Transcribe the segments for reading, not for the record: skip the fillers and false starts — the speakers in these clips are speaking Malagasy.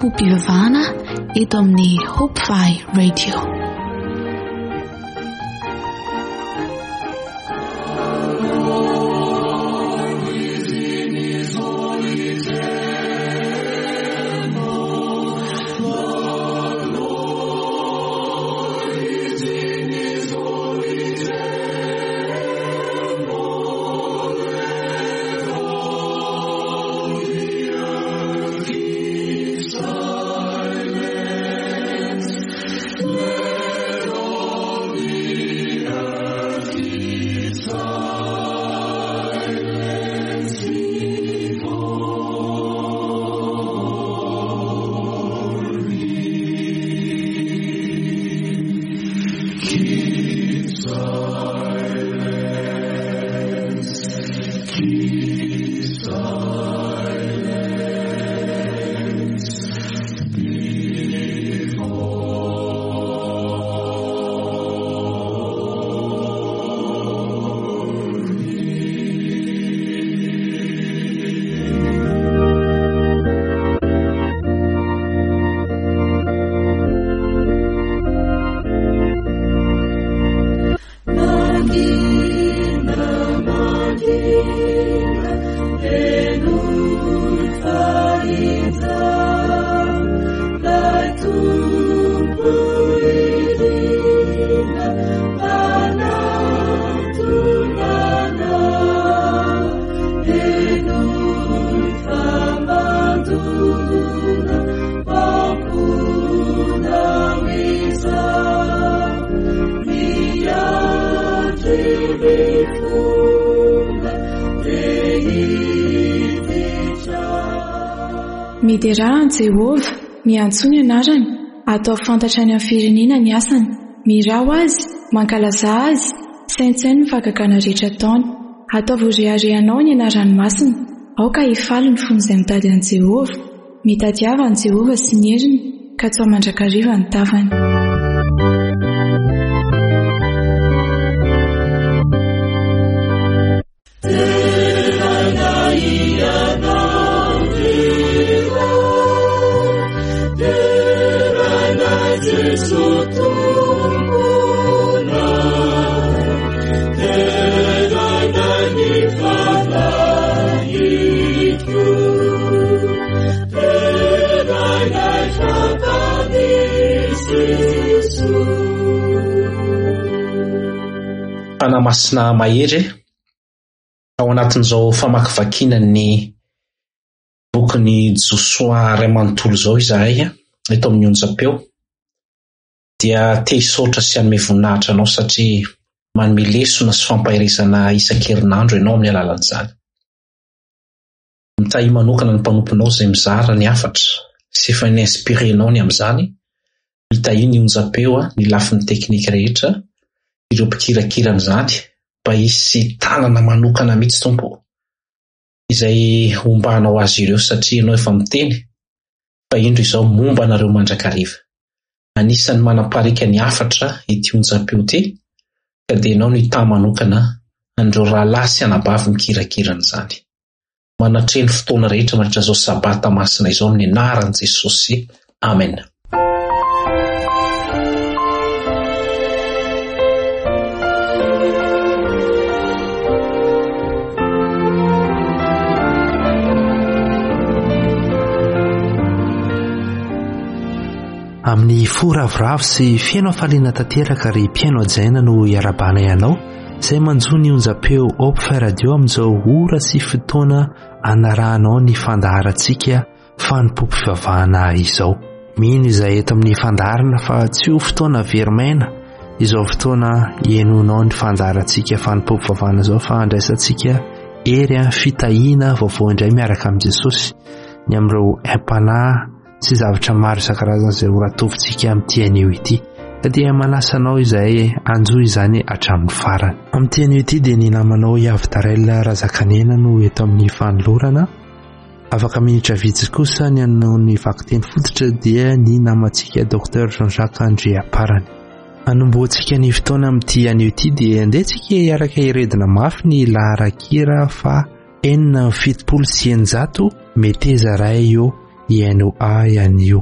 fo-pivavahana eto amin'ny Hope Fire Radio. Miderahan Jehova miantso ny anarany, atao fantatra any amin'ny firenena ny asany, mirao azy, mankalaza azy, saintsainy ny fahagagana rehetra ataony. Atao voareharehanao ny anarany masina, aoka hifaly ny fony izay mitady an Jehova, mitadiava an Jehova sy ny heriny, ka tsy mandrakariva ny tavany. Fanamasina mahery ao anatin'izao famakivakiana ny bokyny Josoa iray manontolo izao izahay eto amin'ny onjam-peo, dia te hisaotra sy hanome voninahitra anao satria manome lesona sy fampahirizana isan-kerinandro ianao amin'ny alalan'izany. Mitahy manokana ny mpanomponao izay mizara ny hafatra sy efa ninspirenao ny amin'izany, mitahy ny onjam-peo ny lafin'ny teknika rehetra, ireo mpikirakirana izany mba hisy tanana manokana mihitsy Tompo izay hombanao azy ireo, satria ianao efa miteny fa indro izao momba anareo mandrakariva. Anisan'ny manaparika ny hafatra ity onjam-peo ity, ka dia ianao ny tany manokana andreo rahalahy sy anabavy mikirakirana izany. Manatreny fotoana rehetra mandritra izao sabata masina izao amin'ny anaran'i Jesosy. Amen. Amin'ny foravoravo sy fiaino hafaliana tanteraka ry mpiaino ajaina no iarabana ianao izay manjo ny onjam-peo Hope Fire Radio amin'izao ora sy fotoana anarahanao ny fandaharantsika fanompoam-pivavahana izao. Mino izay eto amin'ny fandaharana fa tsy ho fotoana verimaina izao fotoana ienonao ny fandaharantsika fanompoam-pivavahana izao, fa andraisantsika ery fitahiana vaovao indray miaraka amin'i Jesosy ny amin'ireo aim-panahy sy zavatra maro isan-karazany izay ho ratovintsika amin'ity anio ity. Ka dia manasanao izay anjo izany hatramin'ny farany. Amin'ity anio ity dia ny namanao Yavitarel Razakanena no eto amin'ny fanolorana. Afaka minitra vitsy kosa ny an'ny vakiteny fototra dia ny namantsika Dr Jean-Jacques Andriaparany. Anomboantsika ny fotoana amin'ity anio ity dia andehantsika hiaraka hiredina mafy ny laharan-kira fa 470 meteza ray eo iaino ihany io.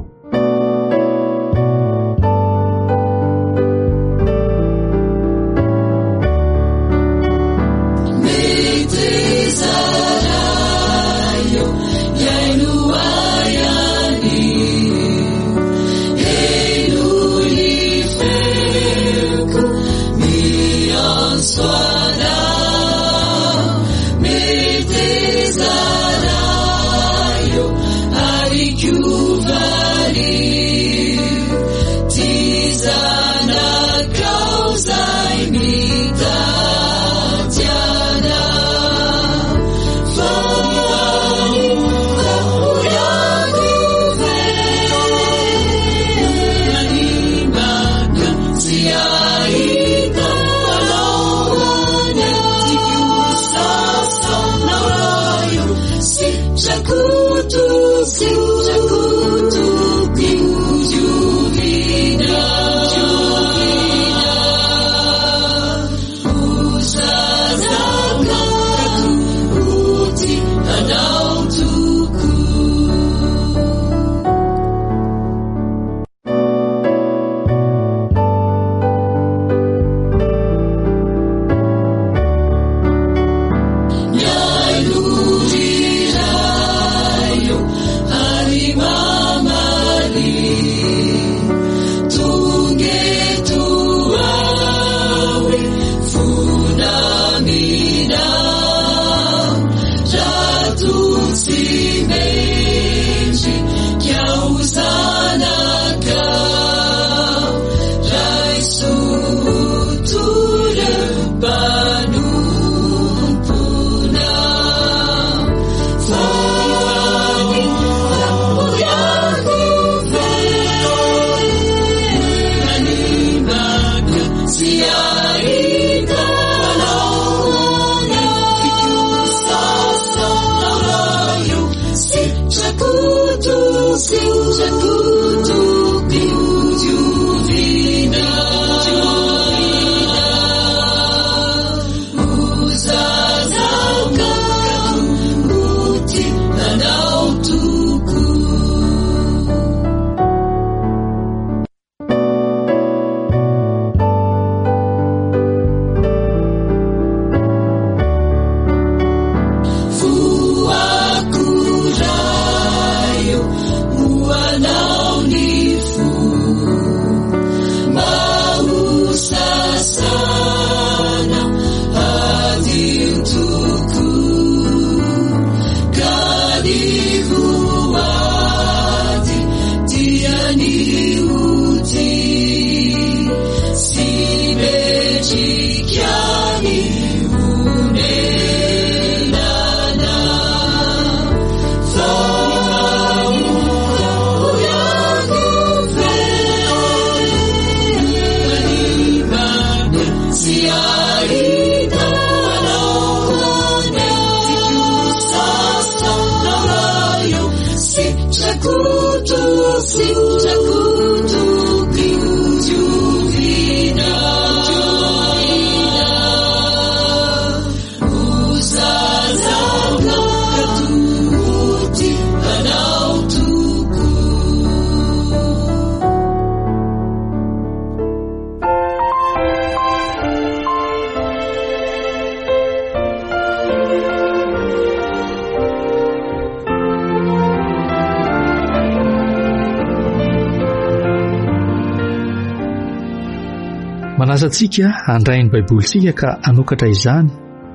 Manasa antsika handray ny baibolitsika ka anokatra izany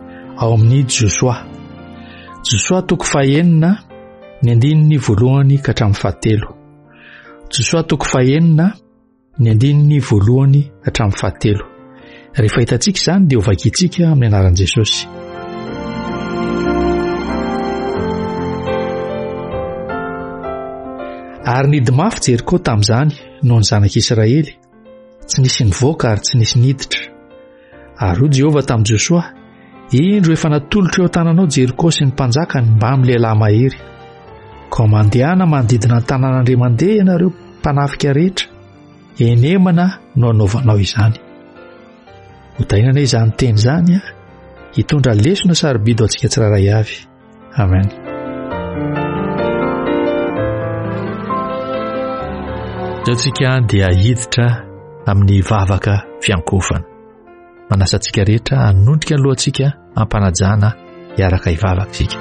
ao amin'ny Josoa 9:1 ny andininy voalohany ka hatramin'ny 7. Josoa 9:1 ny andininy voalohany ka hatramin'ny 7. Rehefa hitantsika izany dia ho vakiantsika amin'ny anaran'i Jesosy. Ary nidy mafy Jeriko tamin'izany noho ny zanak'Israely, tsy nisy nivoaka ary tsy nisy niditra. Ary hoy Jehova tamin'i Josoa, indro efa natolotra eo tananao Jeriko sy ny mpanjakany mba amin'ny lehilahy mahery. Ka mandehana manodidina ny tanànandre mandeha ianareo mpanafika rehetra, enemana no anaovanao izany. Hotainana izany teny izany hitondra lesona sarobidy ho antsika tsiraray avy. Amen. Taontsika dia hiditra amin'ny vavaka fiankofana. Manasantsika rehetra hanondrika alohantsika ampanajana hiaraka hivavaka sika.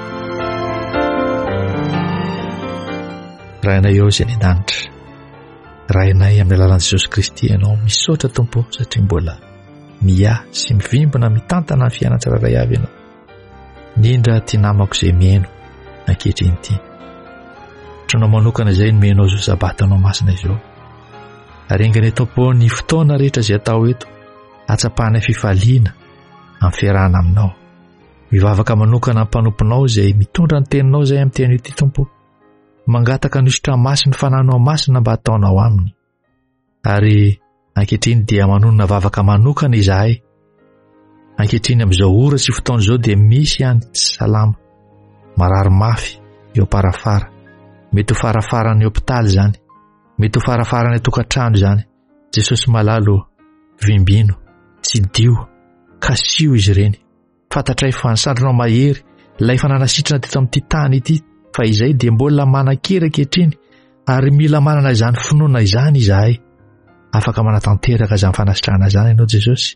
Rainay eo izay ny an-danitra, rainay amin'ny alalan'i Jesosy Kristy ianao misaotra Tompo satria mbola miha sy mivimbina mitantana ny fiainana tsirairay avy ianao. Indrindra ty namako izay mihaino ankehitriny ity. Tronao manokana izay no mihainao izao sabatanao masina izao. Arenganay Tompo ny fotoana rehetra izay atao eto, atsapahanay fifaliana amin'ny fiarahana aminao. Mivavaka manokana amin'ny mpanomponao izay mitondra ny teninao izay amin'ny teny ity Tompo. Mangataka nisitra masina fananao masina mba ataonao aminy. Ary ankehitriny dia manonona vavaka manokana izahay. Ankehitriny amin'izao ora sy fotoana izao dia misy ihany tsy salama, marary mafy eo parafara, mety ho farafaran'ny hôpitaly izany, mety ho farafaran'ny tokantrano izany. Jesosy malalo, vimbino, tsy dio, kasio izy ireny. Fantatray fa nisandronao mahery ilay fananasitrana teto amin'ity tany ity, fa izay dia mbola manan-kera ankehitriny ary mila manana izany finoana izany izahay. Afaka manatanteraka izany fanasitrahana izany ianao Jesosy.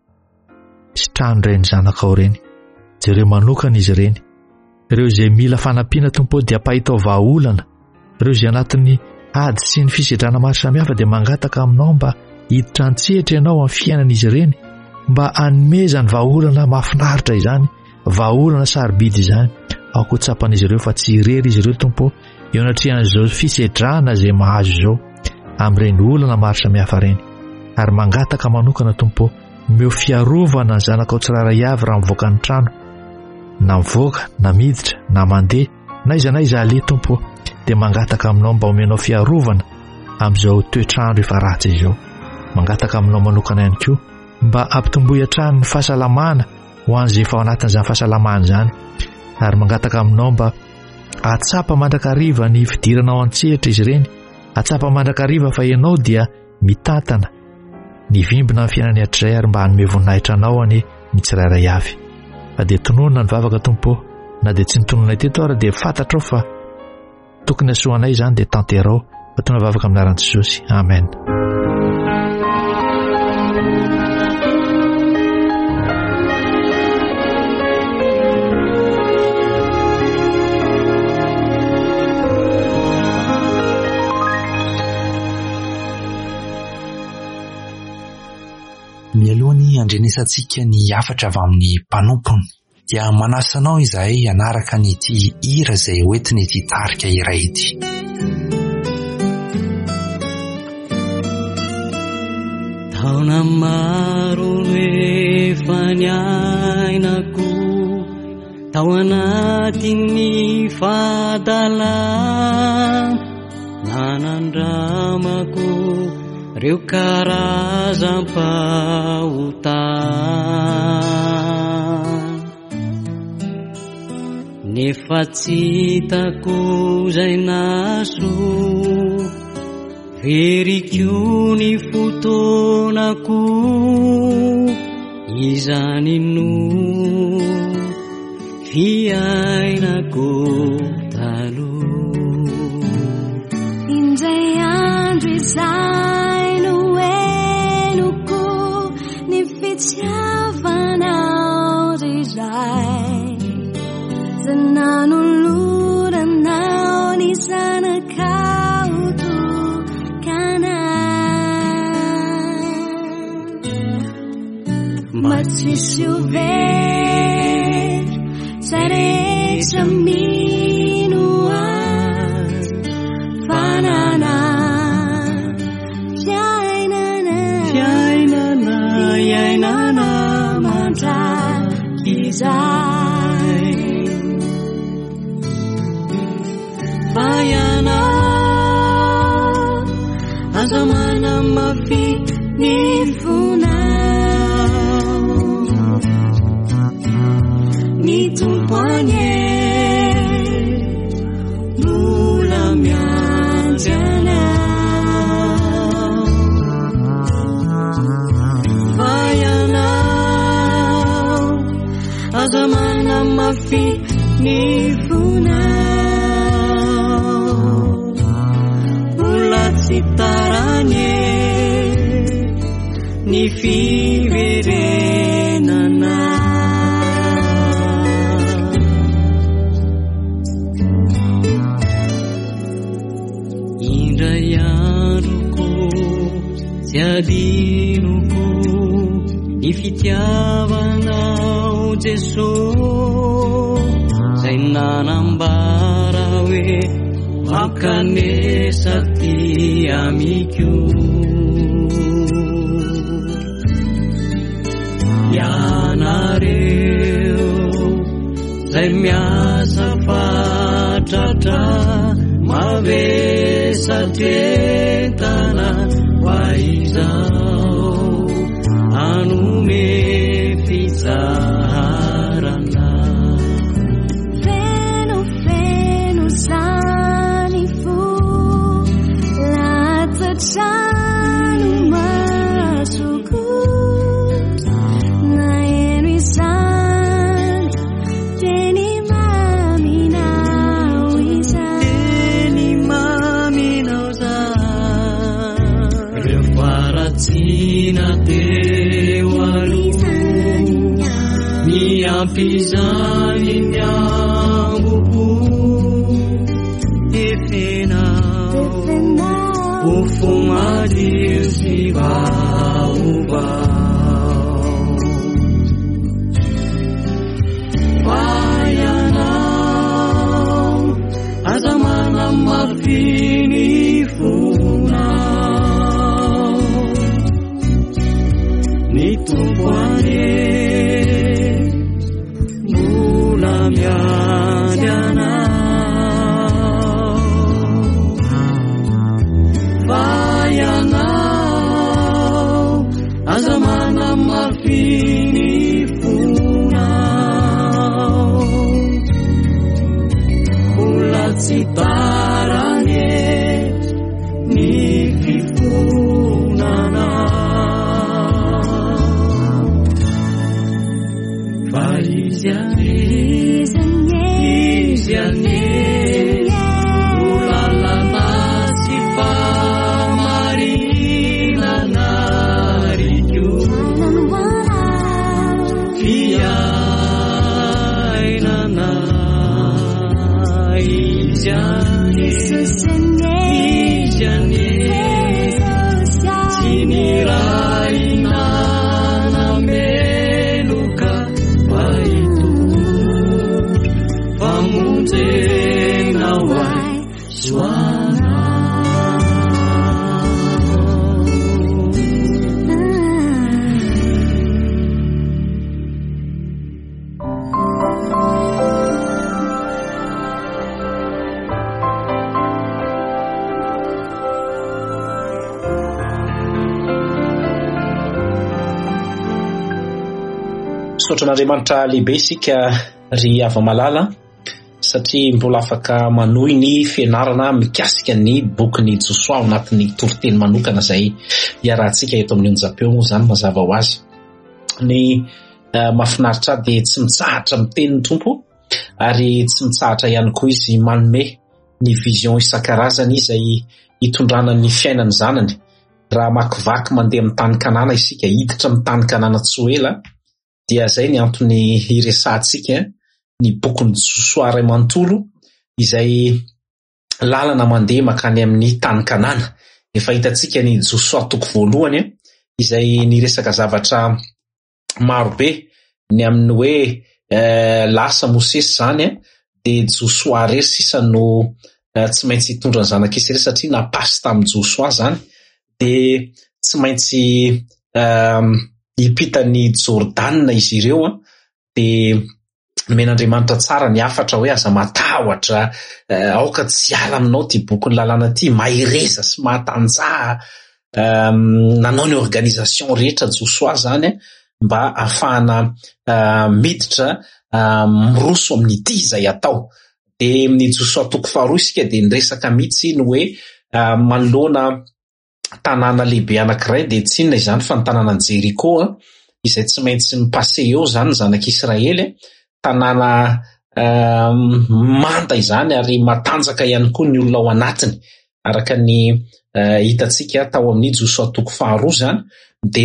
Sitrano ireny zanakao ireny, jereo manokana izy ireny, ireo izay mila fanampiana Tompo dia pahitao vahaolana, ireo izay anatin'ny ady sy ny fisedrana maro samihafa dia mangataka aminao mba hiditra an-tsehatra ianao amin'ny fiainan'izy ireny, mba hanomezany vahaolana mahafinaritra izany, vahaolana sarobidy izany. Aoko tsapan'izy ireo fa tsy irery izy ireo Tompo eo anatrehan'izao fisedrana izay mahazo izao amin'ireny olana maro samihafa ireny. Ary mangataka manokana Tompo meo fiarovana ny zanakao tsirairay avy raha mivoaka ny trano, na mivoaka, na miditra, na mandeha, na iza ale Tompo, dia mangataka aminao mba omenao fiarovana amin'izao toetrandro efa ratsy izao. Mangataka aminao manokana ihany koa mba ampitomboy hatrany ny fahasalamana ho an'izay efa ao anatin'izany fahasalamana izany. Ary mangataka aminao mba atsapa mandrakariva ny fidiranao an-tsehatra izy ireny, atsapa mandrakariva fa ianao dia mitantana ny vimbina amin'ny fiainany hatrizay ary mba hanome voninahitra anao any ny tsirairay avy. Fa dia tononona ny vavaka Tompo, na dia tsy nitononay teto ary dia fantatrao fa tokony asoanay izany dia tanterao. Fa tona vavaka amin'ny anaran'i Jesosy. Amen. Mialohan'ny andrenesantsika ny hafatra avy amin'ny mpanompony dia manasanao izahay hanaraka nyity hira izay hoentiny ity tarika iray ity. Taona maro efa niainako tao anatin'ny fahadalana, nanandramako reo karazam-pahotana, nefa tsy hitako izay naso veriko ny fotoanako, izany no fiainako taloha. Indray andro izay no henoko ny fitiavanao iray, izay nanoloranao ny zanakao mba tsisy over sarehetra mino azy fanana fiainana mandraky izay, vaiana aza manamafy ny fonao, ny tompoanye mbola miandry anao, vaianao aza manamafy ny fonao, mbola tsy taranye ny fiverenana indray androko tsy adinoko ny fitiavanao Jesosy zay nanambara hoe makanesa ty amiko ianareo zay miasa fatratra mavesatentana fa izao anome fitsarana feno zany fo latsatrano masoko na eno izany teny maminao izany rehefa ratsina teo aloha miampizany miamboko efenao ofo madio sy vaovao vayanao aza manamafiny fonao ny tompoane mbola miady anao vayanao aza manamafiny fonao mbola tsy taranye ny fifonanao fa izy ane olalana sy famarinana riko fiainana izy ane tsy niraina nameloka fa famonjena hoay soana sotran'Andriamanitra lehibe isika ry ava-malala satria mbola afaka manohy ny fianarana mikasika ny bokyny Josoa ao anatin'ny toriteny manokana izay iarahantsika eto amin'ny onjam-peo moa izany mazava ho azy. Ny mahafinaritra dia tsy mitsahatra miteny ny tompo ary tsy mitsahatra ihany koa izy manome ny vision isan-karazany izay hitondrana ny fiainany zanany. Raha makivaky mandeha amin'ny tany kanana isika, hiditra amin'ny tany kanana tsy ho ela, dia izay ny antony iresahantsika ny bokon'ny Josoa iray manontolo izay lalana mandeha makany amin'ny tany kanana. Efa hitantsika ny Josoa toko voalohany izay niresaka zavatra marobe ny amin'ny hoe lasa Mosesy zany dia Josoa rery sisa no tsy maintsy hitondra ny zanak'Israely satria napasy tamin'ny Josoa zany dia tsy maintsy hipitany Jordana izy ireo dia men'Andriamanitra tsara ny afatra hoe aza matahotra aoka tsy ala aminao ty boky ny lalàna ty, mahireza sy mahatanjaha. Nanao ny organisation rehetra Josoa zany mba ahafahana miditra miroso amin'ity izay atao. Dia ny Josoa toko faharoa isika dia niresaka mihitsy ny hoe manoloana tanàna lehibe anankiray dia tsy inona izany fa ny tanànan Jeriko izay tsy maintsy mipase eo zany zanak'Israely, tanàna manda izany ary matanjaka ihany koa ny olona ao anatiny araka ny hitantsika tao amin'ny Josoa toko faharoa zany de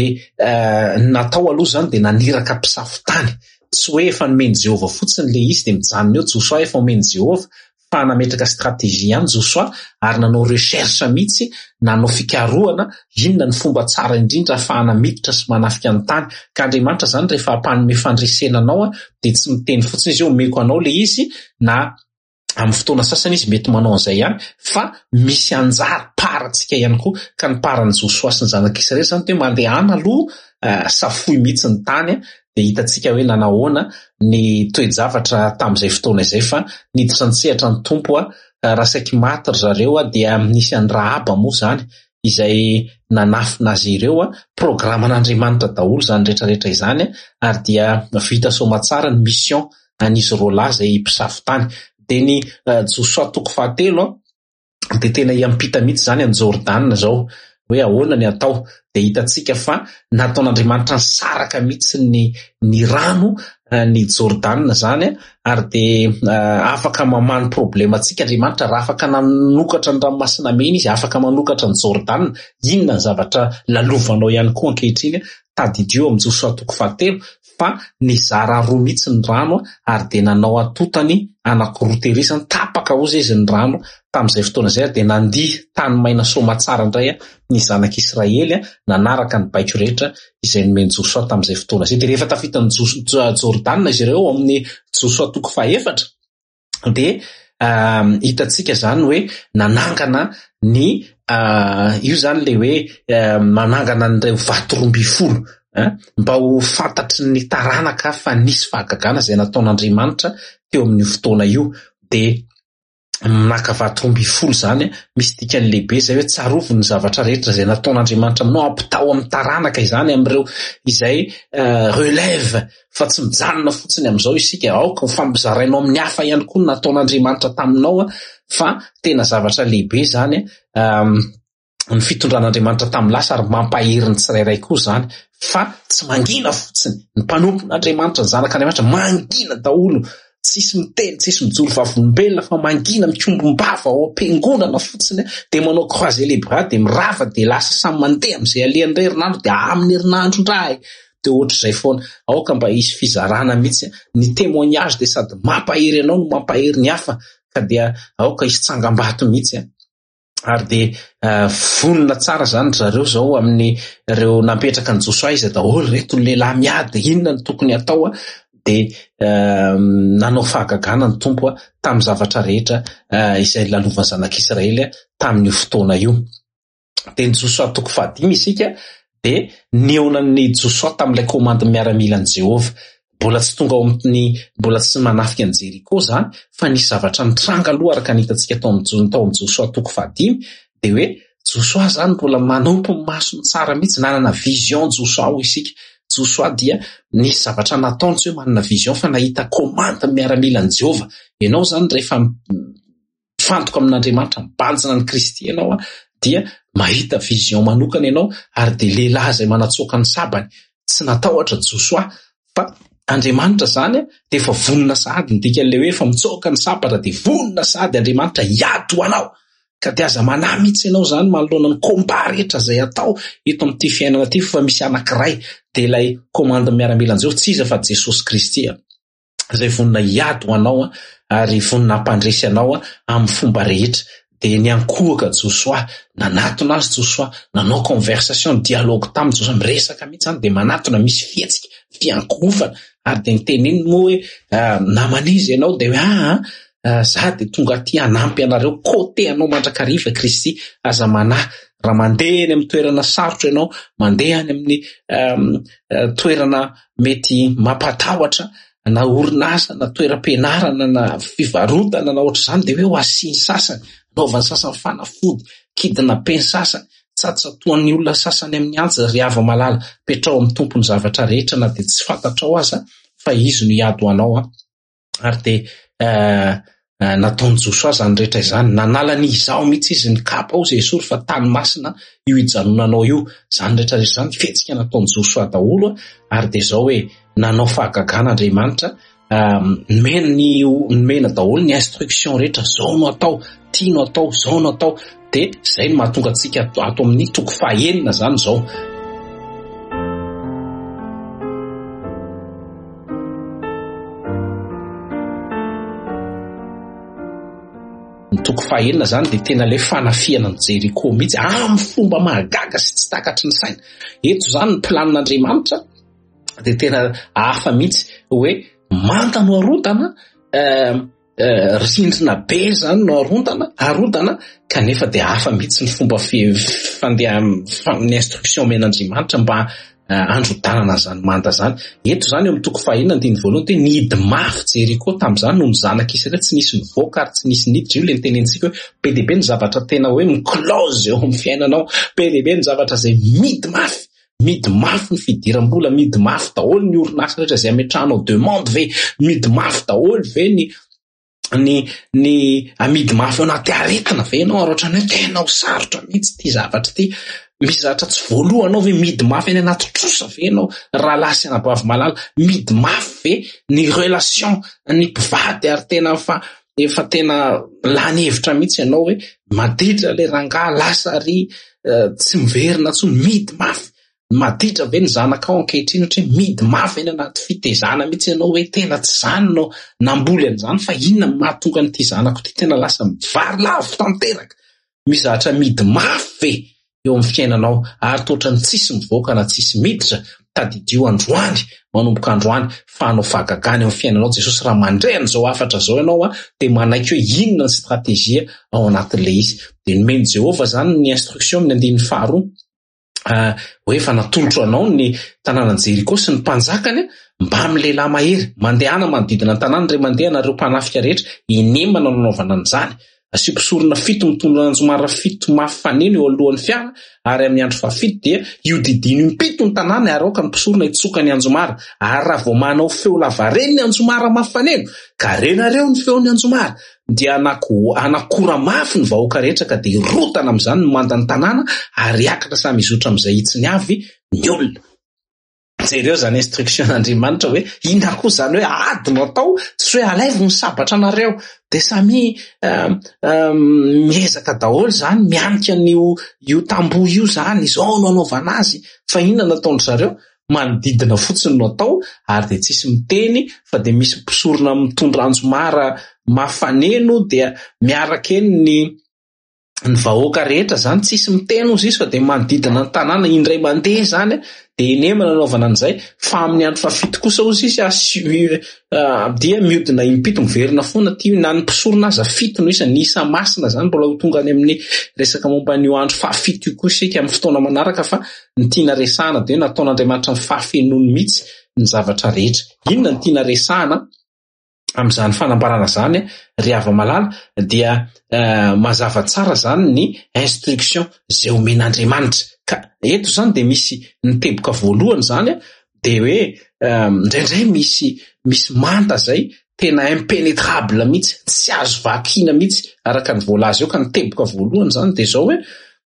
natao aloha zany de naniraka mpisafitany, tsy hoe efa nomeny Jehova fotsiny le izy de mijanona eo Josoa efa omeny Jehova, fa nametraka stratégie ihany Josoa ary nanao recherche mihitsy, nanao fikarohana inona ny fomba tsara indrindra ahafahana miditra sy manafika ny tany. Ka Andriamanitra zany rehefa ampanome fandresena anao de tsy miteny fotsiny izy eo omeko anao le izy, na amin'ny fotoana sasany izy mety manao an'izay ihany, fa misy anjara parantsika ihany koa. Ka ny paran'ny Josoa sy ny zanak'Israely zany hoe mandeha any aloha safoy mihitsy ny tany, de hitantsika hoe nanahoana ny toe-javatra tamin'izay fotoana izay, fa niditra ny Tompo raha saky maty ry zareo dia nisy any Rahaba moa zany izay nanafina azy ireo, programan'Andriamanitra daholo zany rehetrarehetra izany, ary dia vita soamatsara ny mission an'izy roalahy zay mpisafitany. De ny Josoa toko fahatelo de tena iampita mihitsy zany any Jordan zao, hoe ahoana ny atao. De hitantsika fa nataon'Andriamanitra nisaraka mihitsy ny rano ny Jordan zany, ary de afaka mamany problemantsika Andriamanitra raha afaka nanokatra ny ranomasina mena izy, afaka manokatra ny Jordan. Inona ny zavatra lalovanao ihany koa ankehitriny tadidio amin'ny Josoa toko fahatelo, fa nizara roa mihitsy ny rano ary de nanao atotany anakiroa terizany, tapaka ozy izy ny rano tamin'izay fotoana izay, de nandihy tany maina soamatsara indray ny zanak'Israely nanaraka ny baiko rehetra izay nomeny Josoa tamin'izay fotoana izay. De rehefa tafita ny Jordan izy ireo amin'ny Josoa toko fahaefatra de hitantsika zany hoe nanangana ny io zany le hoe manangana n'ireo vato 12 mba ho fantatry ny taranaka fa nisy fahagagana izay nataon'Andriamanitra teo amin'ny fotoana io. De nakavato 12 zany misy dikany lehibe zay hoe tsarovo ny zavatra rehetra izay nataon'Andriamanitra aminao, ampitao amin'ny taranaka izany amin'ireo izay relève, fa tsy mijanona fotsiny amin'izao isika, aoka fampizarainao amin'ny hafa ihany koa nataon'Andriamanitra taminao, fa tena zavatra lehibe zany ny fitondran'Andriamanitra tamin'ny lasa ary mampahery ny tsirairay koa zany, fa tsy mangina fotsiny. Ny mpanompon'Andriamanitra, ny zanak'Andriamanitra mangina daholo, tsisy miteny, tsisy mijoro vavolombelona, fa mangina mikombombava ao am-piangonana fotsiny, de manao croisé les bras de mirava de lasa samy mandeha amin'izay alehan'ny herinandro de amin'ny herinandro ndray. De ohatr'izay foana, aoka mba hisy fizarana mihitsy ny témoignage de sady mampahery anao no mampahery ny hafa, ka dia aoka hisy tsangam-bato mihitsy. Ary de vonona tsara zany zareo zao amin'ny ireo napetraka ny Josoa izy daholo, reto ny lehilahy miady, inona ny tokony atao, de nanao fahagagana ny Tompo tamin'ny zavatra rehetra izay lalovan'ny zanak'Israely tamin'io fotoana io. De ny Josoa toko 15 isika de neonan'ny Josoa tamin'ilay komandy miaramilan'i Jehova, mbola tsy tonga ao amin'ny mbola tsy manafika ny Jeriko zany, fa nisy zavatra nitranga aloha araka ny hitantsika tao amin'ny Josoa toko 15, de hoe Josoa zany mbola manompo ny masony tsara mihitsy, nanana vision Josoa ho isika. Josoa dia nisy zavatra nataony, tsy hoe manana vision fa nahita komanda miaramilan'i Jehova. Ianao zany rehefa fantoka amin'Andriamanitra, mibanjina ny Kristy ianao dia mahita vision manokana ianao, ary de lehilahy izay manatsoaka ny sabany tsy natahotra Josoa, fa Andriamanitra zany de efa vonona sady, ny dikan'ilay hoe efa mitsoaka ny sabatra de vonona sady Andriamanitra hiady ho anao, ka de aza manahy mihitsy ianao zany manoloana ny komba rehetra izay atao eto amin'ity fiainana ity, fa misy anankiray de ilay komanda miaramilan'i Jehova, tsy iza fa Jesosy Kristy izay vonona hiady ho anao ary vonona hampandresy anao amin'ny fomba rehetra. De niankohaka Josoa, nanatona azy Josoa, nanao conversation, dialogue tamin'ny Josoa, miresaka mihitsy zany, de manatona misy fihetsika, fiankohofana, ary de niteneny moa hoe namanizy ianao de hoe za de tonga aty hanampy anareo, kote anao mandrakariva Kristy, aza manahy raha mandeha eny amin'ny toerana sarotra ianao, mandeha any amin'ny toerana mety mampatahotra, na orinasa, na toeram-pianarana, na fivarotana, na ohatr'izany, de hoe ho asiany sasany, naovany sasany fanafody, kidina peny sasany, tsatsatoan'ny olona sasany amin'ny anja, ry hava malala, petrao amin'ny tompony zavatra rehetra, na de tsy fantatrao aza fa izy no hiady ho anao. Ary de nataony Josoa zany rehetra izany, nanalany izao mihitsy izy ny kapa ao izay esory fa tany masina io hijanonanao io, zany rehetra rehetra zany fihetsika nataony Josoa daholo. Ary de zao hoe nanao fahagagana Andriamanitra, nomena daholo ny instruction rehetra, zao no atao, tia no atao, zao no atao, dia izay no mahatonga antsika ato amin'ny toko fahaenina zany zao. Ny toko fahaenina zany dia tena ilay fanafiana ny Jeriko mihitsy amin'ny fomba mahagaga sy tsy takatry ny saina. Eto zany ny planin'Andriamanitra dia tena hafa mihitsy hoe manta no harontana, rindrina be zany no harontana kanefa dia hafa mihitsy ny fomba ny instruction men'Andriamanitra mba androdanana zany manta zany. Eto zany eo amin'ny toko fahaenina andiny voalohany dia nihidy mafy Jeriko tamin'izany no ny zanak'Israely tsy nisy mivoaka ary tsy nisy niditra. Io le nitenentsika hoe be dia be ny zavatra tena hoe miklose eo amin'ny fiainanao, be dia be ny zavatra izay mihidy mafy ny fidiram-bola, mihidy mafy daholo ny orinasa rehetra izay ametrahanao demande ve, mihidy mafy daholo ve ny amidy mafy ao anaty aretina ve ianao aroatra ny hoe tena ho sarotra mihitsy ty zavatra ty, misy zavatra tsy voalohanao ve, mihidy mafy any anaty trosa ve ianao raha lasy anabavy malala, mihidy mafy ve ny relation ny mpivady ary tena efa tena lany hevitra mihitsy ianao hoe maditra le rangahy lasa ry tsy miverina tsony, mihidy mafy. Maditra ve ny zanakao ankehitriny ohatra hoe mihidy mafy eny anaty fitezana mihitsy ianao hoe tena tsy zany no namboly an'izany fa inona mahatonga n'ity zanako ty tena lasa mivary lavo tanteraka. Misy zavatra mihidy mafy ve eo amin'ny fiainanao ary totra ny tsisy mivoaka na tsisy miditra, tadidio androany manomboka androany fa hanao fahagagana eo amin'ny fiainanao. Jesosy raha mandray an'izao afatra zao ianao dia manaiky hoe inona ny stratégie ao anatin'le izy. Dia nomeny Jehovah zany ny instruction amin'ny andin'ny faharoa hoe efa natolotro anao ny tanànan Jeriko sy ny mpanjakany mba amin'ny lehilahy mahery mandehana manodidina ny tanàna ray mandeha nareo mpanafika rehetra inemana nanaovana an'izany. Asio mpisorona 7 mitondra anjomara 7 mafy faneno eo alohan'ny fiara ary amin'ny andro fahafito dia io didiny impito ny tanàna aroka ny mpisorona hitsoka ny anjomara ary raha vao manao feo lavareny ny anjomara mafy faneno ka renareo ny feon'ny anjomara dia anakora mafy ny vahoaka rehetra ka dia rotana amin'izany ny manda ny tanàna ary akatra samy izotra amin'izay hitsiny avy ny olona. Jereo zany instruction'Andriamanitra hoe inona koa zany hoe ady no atao, tsy hoe alaivo ny sabatra anareo dia samy miezaka daholo zany mianika io tamboho io zany izao no anaovana azy fa inona nataony zareo manodidina fotsiny no atao ary dia tsisy miteny fa dia misy mpisorona mitondra anjomara mafaneno dia miaraka eny ny vahoaka rehetra zany tsisy miteny ozy izy fa dia manodidina ny tanàna indray mandeha zany dia inemana anaovana an'izay fa amin'ny andro fahafito kosa ozy izy dia miodina impito miverina foana ty na ny mpisorona aza 7 no isa ny isa masina zany mbola ho tonga any amin'ny resaka momba n'io andro fahafito io kosa isika amin'ny fotoana manaraka fa ny tiana resahana dia nataon'Andriamanitra ny fahafenony mihitsy ny zavatra rehetra. Inona ny tiana resahana amin'izany fanambarana zany ry hava-malala dia mazava tsara zany ny instruction izay omen'Andriamanitra. Ka eto zany dia misy ny teboka voalohany zany dia hoe indraindray misy manta zay tena impenetrable mihitsy, tsy azo vakina mihitsy araka ny voalaza eo. Ka ny teboka voalohany zany dia zao hoe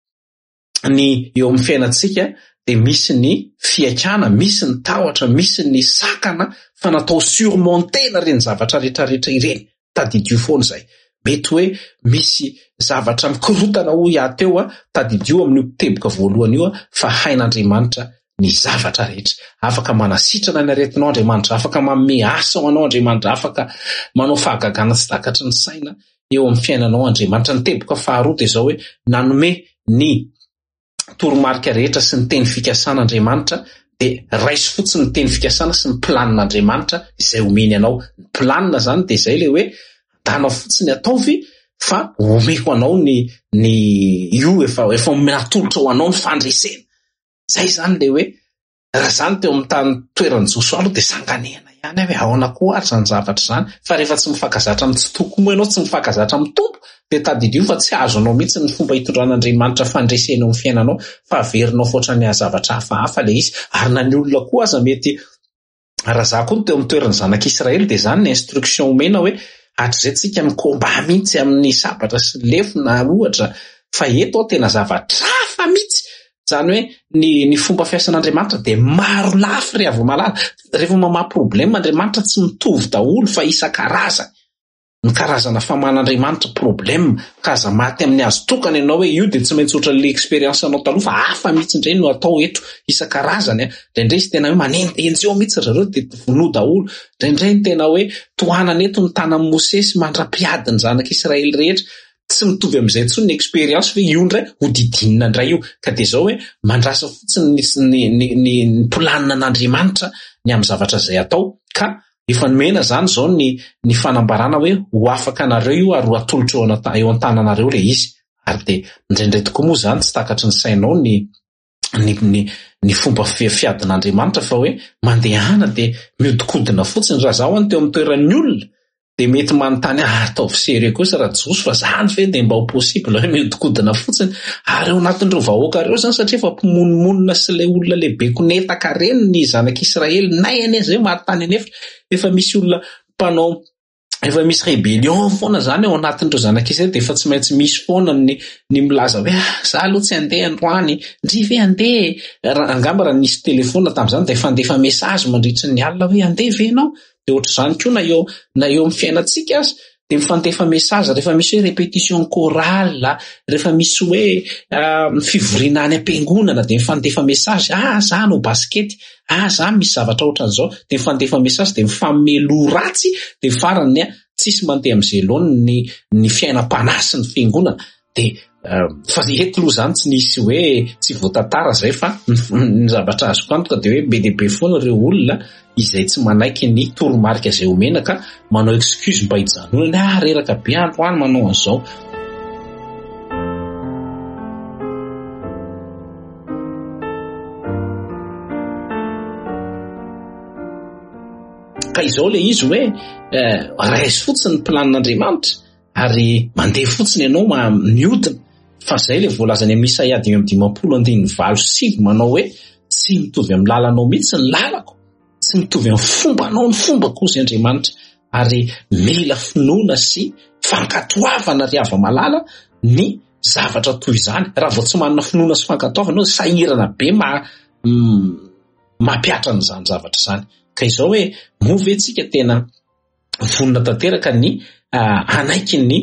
ny eo amin'ny fiainantsika dia misy ny fiaikana, misy ny tahotra, misy ny sakana fa natao surmontena ireny zavatra rehetrarehetra ireny. Tadidio foana izay. Mety hoe misy zavatra mikorotana ho iateo tadidio amin'ny teboka voalohany io fa hain'Andriamanitra ny zavatra rehetra. Afaka manasitrana ny aretinao Andriamanitra, afaka manome asa ho anao Andriamanitra, afaka manao fahagagana tsy takatry ny saina eo amin'ny fiainanao Andriamanitra. Ny teboka faharoa dia izao hoe nanome ny toromarika rehetra sy ny teny fikasan'Andriamanitra dia raisy fotsiny ny teny fikasana sy ny planin'Andriamanitra izay omeny anao. Ny planina zany dia izay le hoe tanao fotsiny ataovy fa omeko anao ny io efa natolotra ho anao ny fandresena. Zay zany le hoe raha zany teo amin'ny tany toeran'ny Josua dia sanganena ihany hoe ahoana koa ary zany zavatra zany fa rehefa tsy mifankazatra amin'ny tsy toko moa ianao, tsy mifankazatra amin'ny tompo dia tadidio fa tsy azonao mihitsy ny fomba hitondran'Andriamanitra fandresena eo amin'ny fiainanao fa averinao foatra ny zavatra hafahafa le izy. Ary na ny olona koa aza mety raha za koa teo amin'ny toeran'ny zanak'Israely dia zany ny instruction omena hoe hatrizetsika mikomba mihitsy amin'ny sabatra sy lefona ohatra fa eto tena zavatra hafa mihitsy. Zany hoe ny fomba fiasan'Andriamanitra dia maro lafy ry hava-malala. Rehefa mamaha problème Andriamanitra tsy mitovy daholo fa isan-karazany. ny karazana faman'Andriamanitra problème kaza maty amin'ny azo tokana ianao hoe io dia tsy maintsy ohatran'ny l'expérience anao taloha fa hafa mihitsy indray no atao eto isan-karazany indraindray izy tena hoe manentenjy eo mihitsy zareo dia vonoa daholo indraindray ny tena hoe tohanana eto ny tanan'i Mosesy mandra-piady ny zanak'Israely rehetra tsy mitovy amin'izay tsony ny expérience fa io ndray ho didinina indray io ka dia zao hoe mandrasa fotsiny ny planina an'Andriamanitra ny amin'ny zavatra izay atao ka efa nomena zany zao ny fanambarana hoe ho afaka anareo io ary ho atolotra eo an-tananareo le izy ary dia indraindray tokoa moa zany tsy takatry ny sainao ny fomba fiadin'Andriamanitra fa hoe mandehana dia miodikodina fotsiny raha zaho any teo amin'ny toeran'ny olona dia mety manontany ataovy sery kosa raha joso fa zany ve dia mba ho possible hoe miodikodina fotsiny ary eo anatin'ireo vahoaka ireo zany satria efa mpimonomonina sy ilay olona lehibe konetaka reny ny zanak'Israely nay any zay marotany anefitra efa misy olona mpanao efa misy rébellion foana zany ao anatin'ireo zanak'Israely dia efa tsy maintsy misy foana ny milaza hoe za aloha tsy andeha androany ndrivy andeha angamba raha nisy telefona tamin'izany dia efa andefa message mandritra ny alina hoe andeha ve ianao dia ohatra izany koa na eo amin'ny fiainantsika azy dia mifandefa message rehefa misy hoe répétition chorale rehefa misy hoe fivoriana any am-piangonana dia mifandefa message za no baskety za misy zavatra ohatran'izao dia mifandefa message dia mifamelò ratsy dia farany tsisy mandeha amin'izay loany ny fiainam-panasy ny fiangonana dia fa eto aloha zany tsy nisy hoe tsy voatantara zay fa ny zavatra azoko antoka dia hoe be dia be foana ireo olona izay tsy manaiky ny toromarika izay omena ka manao excuse mba hijanonana reraka be androany manao an'izao. Ka izao le izy hoe raisy fotsiny ny planin'Andriamanitra ary mandeha fotsiny ianao miodina fa zay le voalazany amin'ny Isaia 5:9 manao hoe tsy mitovy amin'ny lalanao mihitsy ny lalako tsy mitovy amin'ny fombanao ny fomba kosa Andriamanitra ary mila finoana sy fankatoavana ry ava-malala ny zavatra toy izany raha vao tsy manana finoana sy fankatoavana no sahirana be mampiatra n'izany zavatra izany ka izao hoe move tsika tena vonona tanteraka ny anaiky ny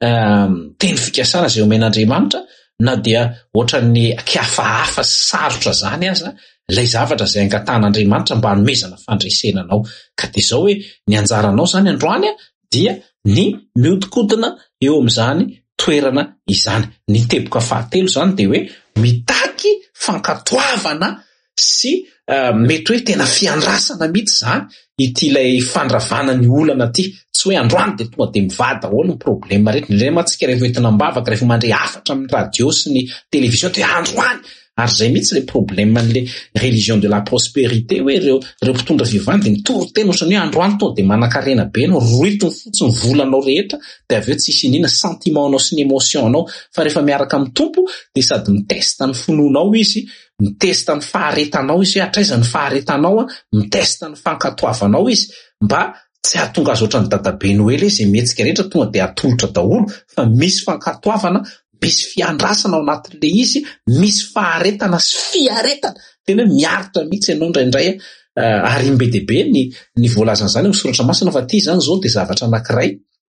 teny fikasana izay omen'Andriamanitra na dia ohatran'ny kiafahafa sarotra zany aza ilay zavatra izay angatan'Andriamanitra mba hanomezana fandresena anao ka dia izao hoe ny anjaranao zany androany dia ny miodikodina eo amin'izany toerana izany. Ny teboka fahatelo zany dia hoe mitaky fankatoavana sy mety hoe tena fiandrasana mihitsy zany ity ilay fandravana ny olana ty tsy hoe androany dia tonga dia mivady daholo ny problème rehetra indray matsika rehefa entina mbavaka rehefa mandray afatra amin'ny radio sy ny télévision dia androany ary zay mihitsy le problème an'le religion de la prospérité hoe ireo mpitondra vivany dia mitory tena ohatrany hoe androany tonga dia manan-karena be anao roitony fotsiny volanao rehetra dia avy eo tsisy inona sentimentanao sy ny émotion-nao fa rehefa miaraka amin'ny tompo dia sady mitesta ny finoanao izy mitesta ny faharetanao izy hatraiza ny faharetanao mitesta ny fankatoavanao izy mba tsy hahatonga azy ohatran'ny dadabe Noely izay mihetsika rehetra tonga dia atolotra daholo fa misy fankatoavana misy fiandrasana ao anatin'le izy misy faharetana sy fiaretana tena miaritra mihitsy ianao indraindray ary be dia be ny voalazan'izany amin'ny soratra masina fa ity zany zao dia zavatra anankiray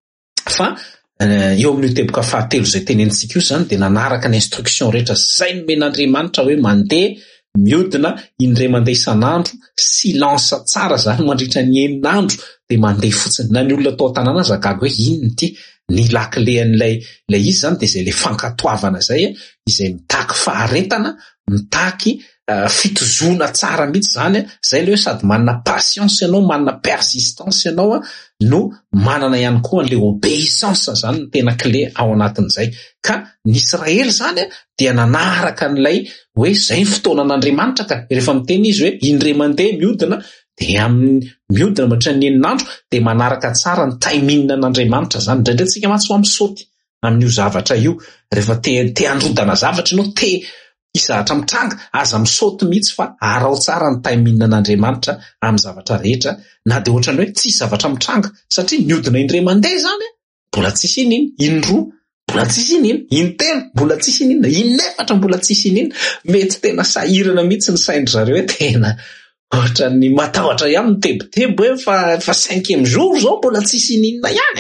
fa eo amin'ny teboka fahatelo izay tenenitsika io zany dia nanaraka ny instruction rehetra zay nomen'Andriamanitra hoe mandeha miodina indray mandeha isan'andro silence tsara zany mandritra ny 9 andro dia mandeha fotsiny na ny olona tao an-tanàna zagaga hoe inona ity ny lakilean'ilay izy zany dia izay le fankatoavana zay izay mitaky faharetana mitaky fitozoana tsara mihitsy zany zay le hoe sady manana patience ianao manana persistance ianao no manana ihany koa an'le obéissance zany ny tena clé ao anatin'izay ka ny Israely zany dia nanaraka n'ilay hoe zay ny fotoanan'Andriamanitra ka rehefa miteny izy hoe indray mandeha miodina dia amin'ny miodina matra ny 9 andro dia manaraka tsara ny timing an'Andriamanitra zany indraindray tsika matsy hoamisaoty amin'io zavatra io rehefa te androdana zavatra ianao te izahatra mitranga aza misaoty mihitsy fa arao tsara ny timing an'Andriamanitra amin'ny zavatra rehetra na dia ohatrany hoe tsy zavatra mitranga satria miodina indray mandeha zany mbola tsisy inina indroa mbola tsisy inina intelo mbola tsisy inina inefatra mbola tsisy inina mety tena sahirana mihitsy ny saindry zareo hoe tena ohatran'ny matahotra ihany mitebotebo hoe fa 5e jour zao mbola tsisy inina ihany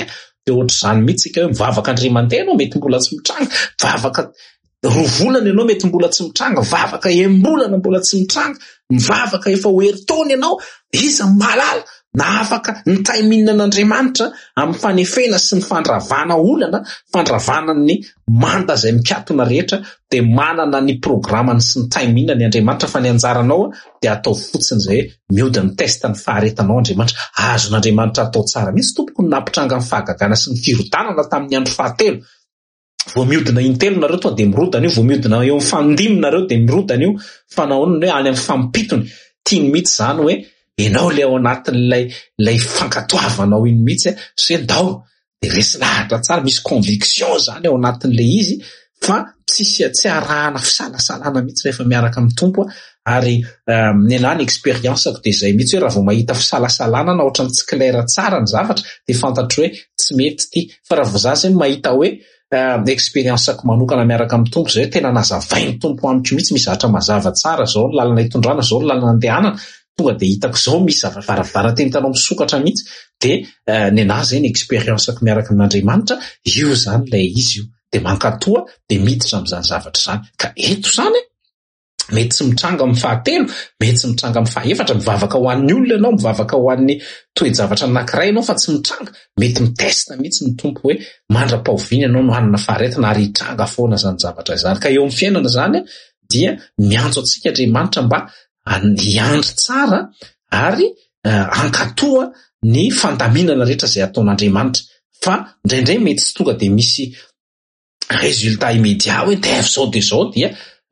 dia ohatra izany mihitsy hoe mivavaka Andriamaniteny ianao mety mbola tsy mitranga, mivavaka 2 volana ianao mety mbola tsy mitranga, mivavaka 9 mbola tsy mitranga, mivavaka efa ho herintaona ianao, iza malala na afaka nitay minina an'Andriamanitra amin'ny fanefena sy ny fandravana olana, fandravana ny manda izay mikatona rehetra, dia manana ny programany sy ny tay minina ny Andriamanitra fa ny anjaranao dia atao fotsiny izay miody ny testa ny faharetanao Andriamanitra, azon'Andriamanitra atao tsara mihitsy tompoko ny napitranga ny fahagagana sy ny firodanana tamin'ny andro fahatelo. Vao miodina intelo nareo tonga dia mirodana io, vao miodina eo amin'ny fandimy nareo dia mirodana io, fa nahoana hoe any amin'ny fampitony. Tiany mihitsy izany hoe ianao le ao anatin'ilay fankatoavanao iny mihitsy sy ndao dia resy lahatra tsara, misy conviction izany ao anatin'ilay izy fa tsy arahana fisalasalana mihitsy rehefa miaraka amin'ny tompo. Ary ny anany expérience-ako dia izay mihitsy hoe raha vao mahita fisalasalana na ohatrany tsy clair tsara ny zavatra dia fantatro hoe tsy mety ity, fa raha vao zaho izany mahita hoe expérience-ako manokana miaraka amin'ny tompo izay tena nazavainy tompo amiko mihitsy, misy zavatra mazava tsara, zao ny lalana hitondrana, zao ny lalana andehanana, tonga dia hitako izao misy varavaravaranteny hitanao misokatra mihitsy, dia ny anahy izay ny expérience-ako miaraka amin'Andriamanitra, io izany ilay izy io, dia mankatoa dia miditra amin'izany zavatra izany. Ka eto izany mety tsy mitranga amin'ny fahatelo, mety tsy mitranga amin'ny fahaefatra, mivavaka ho an'ny olona ianao, mivavaka ho an'ny toe-javatra anankiray ianao fa tsy mitranga, mety mitesta mihitsy ny tompo hoe mandra-pahoviana ianao no hanana faharetana ary hitranga foana izany zavatra izany. Ka eo amin'ny fiainana izany dia miantso antsika Andriamanitra mba hiandry tsara ary hankatoa ny fandaminana rehetra izay ataon'Andriamanitra, fa indraindray mety tsy tonga dia misy résultat immédiat hoe tef zao dia zao dia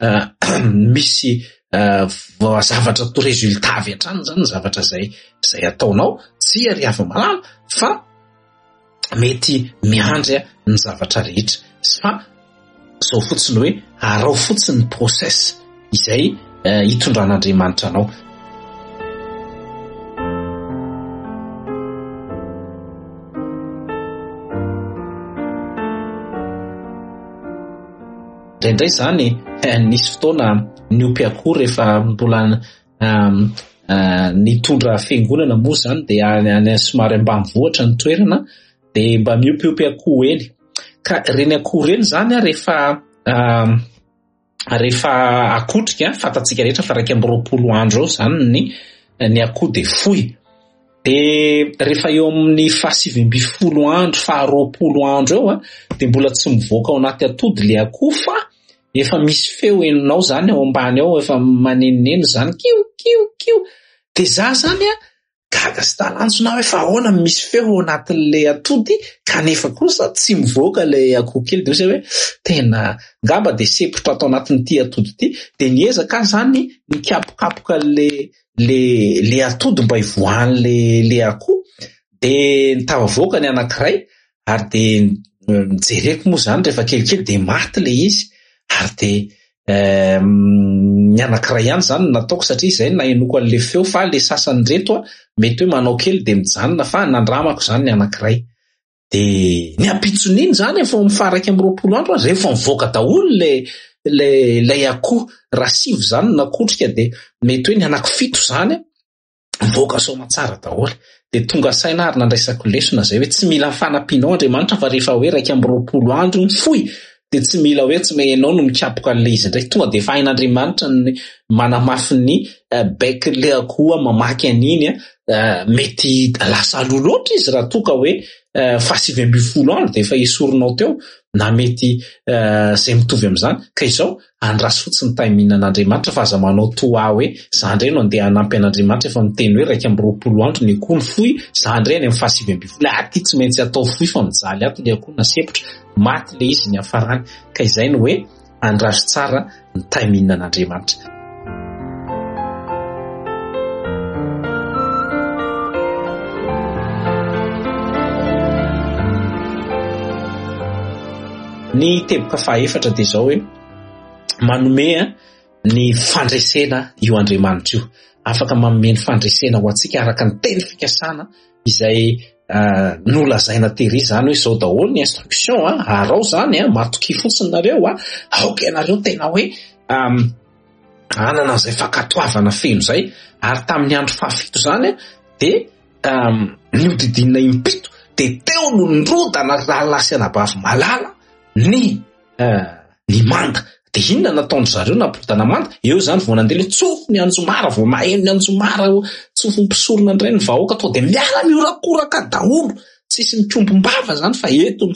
misy zavatra to résultat avy hatrany zany ny zavatra izay ataonao, tsy ary avy malala fa mety miandry ny zavatra rehetra, fa zao fotsiny hoe arao fotsiny ny process izay hitondran'Andriamanitra anao. Indraindray izany nisy fotoana niompiako rehefa mbola nitondra fiangonana moa izany dia any somary ambanivohitra ny toerana, dia mba miompiopy akoho eny. Ka reny akoho reny izany rehefa akotrika, fantatsika rehetra fa 220 andro eo izany ny akoho dia fohy. Dia rehefa eo amin'ny 720 andro, 20 andro eo dia mbola tsy mivoaka ao anaty atody le akoho fa efa misy feo enonao zany ao ambany ao, efa manenoneno zany kiu kiu kiu. Dia za zany gaga sy talanjona hoe fa ahoana misy feo ao anatin'le atody kanefa kosa tsy mivoaka le akoho kely, dia hoe tena ngamba dia sepotra atao anatin'ity atody ity. Dia niezaka zany nikapokapoka le atody mba hivoahan'le akoho, dia nitavavoaka ny anankiray ary dia nijereko moa zany rehefa kelikely dia maty le izy. Ary dia ny anankiray ihany zany nataoko satria izay nahenoko an'le feo, fa le sasany reto mety hoe manao kely dia mijanona, fa nandramako zany ny anankiray. Dia ny apitson'iny zany efa mifaraka 20 andro rehefa mivoaka daholo lay akoho rasivy zany nakotrika, dia mety hoe ny anankifito zany mivoaka soma tsara daholo. Dia tonga saina ary nandraisako lesona zay hoe tsy mila fanampianao Andriamanitra fa rehefa hoe 20 andro ny fohy dia tsy mila hoe tsy mehenao no mikapoka an'le izy indray, tonga dia efa hain'Andriamanitra ny manamafy ny baiky le akoho mamaky an'iny mety lasa loloatra izy raha toka hoe 720 andro dia efa esorinao teo, na mety izay mitovy amin'izany. Ka izao andraso fotsiny taimihinan'Andriamanitra fa aza manao toa hoe za indray no andeha hanampy an'Andriamanitra efa miteny hoe 20 andro ny akoho ny fohy, za indray any amin'ny 720. La aty tsy maintsy atao fohy fa mijaly ato le akoho na sepotra, maty le izy ny hafarany. Ka izay no hoe andraso tsara ny taimihinan'Andriamanitra. Ny teboka fahaefatra dia izao hoe manome ny fandresena io Andriamanitra io. Afaka manome ny fandresena ho antsika araka ny teny fikasana izay nolazaina tery zany hoe zao daholo ny instruction arao zany matoky fotsiny nareo aoka ianareo tena hoe anana izay fankatoavana feno zay. Ary tamin'ny andro fahafito zany dia niodidinina impito de teo no nirodana rahalasana bavy malala ny manda. De inona nataony zareo namprodana manda? Eo zany vao nandeha tsofo ny Anjomara, vao maheno ny Anjomara tsofo mpisorona indray ny vahoaka tao de miala miorakoraka daholo, tsisy mikombom-bava zany fa eto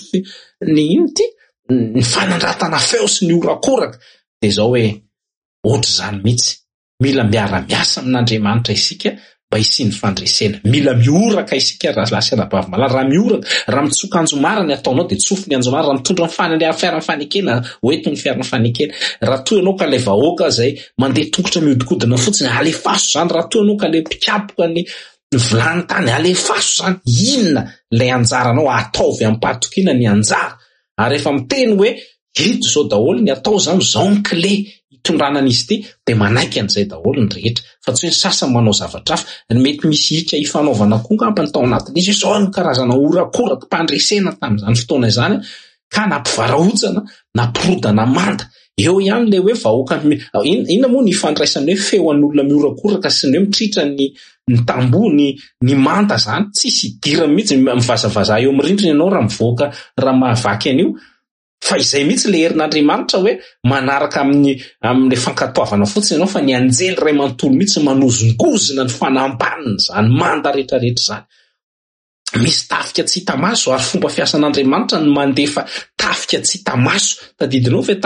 ny fanandratana feo sy ny orakoraka. De zao hoe ohatry zany mihitsy, mila miara-miasa amin'Andriamanitra isika mba hisiany fandresena. Mila mioraka isika raha lasana bavy malala. Raha mioraka, raha mitsoka Anjomara ny ataonao de tsofo ny Anjomara. Raha mitondra ny fiara fanekena, hoentin'ny fiara fanekena. Raha toy ianao ka le vahoaka zay mandeha tongotra miodikodina fotsiny, alefaso zany. Raha toy ianao ka le mpikapoka ny vilany tany, alefaso zany. Inona le anjaranao? Ataovy ampatokina ny anjara. Ary rehefa miteny hoe ito zao daholo ny atao zany, zao ny clé itondranan'izy ity, de manaiky an'izay daholo ny rehetra. Fa tsy hoe sasany manao zavatra hafa, mety misy hika ifanaovana koa ngambany tao anatin'izy. Zao ny karazana orakoraka mpandresena tamin'izany fotoana izany, ka nampivarahotsana, nampirodana manda. Eo ihany le hoe vahoaka inona moa ny ifandraisany hoe feo an'olona miorakoraka sy ny hoe mitritra ny tamboho ny manta zany. Tsisy idira mihitsy mivazavaza eo mirindrina ianao raha mivoaka raha mahavaky an'io. Fa izay mihitsy le herin'Andriamanitra hoe manaraka amin'le fankatoavana fotsiny ianao, fa ny anjely ray manontolo mihitsy manozongozona ny fanambaniny zany manda rehetrarehetra zany. Misy tafika tsy hita maso, ary fomba fiasan'Andriamanitra ny mandefa tafika tsy hita maso. Tadidinao fa